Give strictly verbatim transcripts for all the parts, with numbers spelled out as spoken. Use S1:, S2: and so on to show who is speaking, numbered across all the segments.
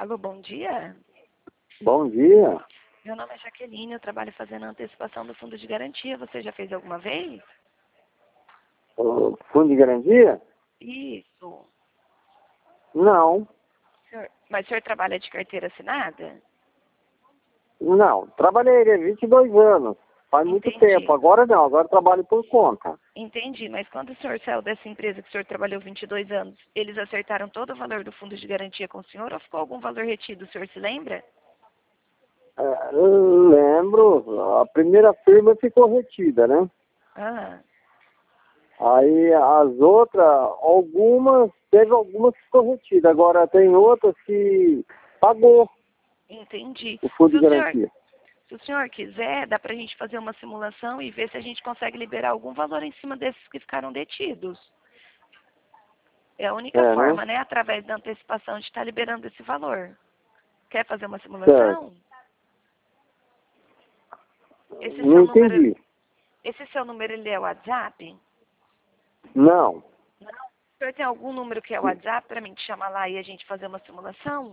S1: Alô, bom dia.
S2: Bom dia.
S1: Meu nome é Jaqueline, eu trabalho fazendo a antecipação do fundo de garantia. Você já fez alguma vez?
S2: O fundo de garantia?
S1: Isso.
S2: Não.
S1: Senhor- Mas o senhor trabalha de carteira assinada?
S2: Não. Trabalhei há vinte e dois anos. Faz muito
S1: Entendi.
S2: tempo. Agora não. Agora trabalho por conta.
S1: Entendi, mas quando o senhor saiu dessa empresa que o senhor trabalhou vinte e dois anos, eles acertaram todo o valor do fundo de garantia com o senhor ou ficou algum valor retido? O senhor se lembra?
S2: É, eu lembro. A primeira firma ficou retida, né?
S1: Ah,
S2: Aí as outras, algumas, teve algumas que ficou retida. Agora tem outras que pagou
S1: entendi.
S2: o fundo
S1: Se
S2: de
S1: o senhor,
S2: garantia.
S1: se o senhor quiser, dá pra gente fazer uma simulação e ver se a gente consegue liberar algum valor em cima desses que ficaram detidos. É a única
S2: É, né?
S1: forma, né? Através da antecipação de estar liberando esse valor. Quer fazer uma
S2: Certo.
S1: simulação? Esse
S2: Não
S1: seu número,
S2: entendi.
S1: esse seu número ele é o WhatsApp?
S2: Não.
S1: Não. O senhor tem algum número que é o WhatsApp para mim te chamar lá e a gente fazer uma simulação?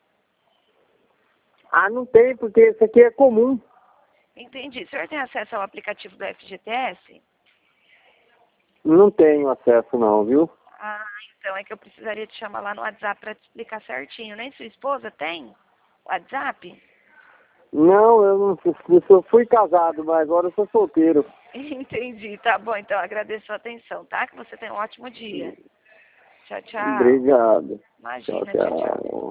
S2: Ah, não tem, porque esse aqui é comum.
S1: Entendi. O senhor tem acesso ao aplicativo do F G T S?
S2: Não tenho acesso não, viu?
S1: Ah, então é que eu precisaria te chamar lá no WhatsApp para te explicar certinho. Nem sua esposa tem WhatsApp?
S2: Não, eu não eu só fui casado, mas agora eu sou solteiro.
S1: Entendi. Tá bom, então agradeço a atenção, tá? Que você tenha um ótimo dia. Tchau, tchau.
S2: Obrigado. Tchau,
S1: Imagina, tchau, tchau.
S2: tchau.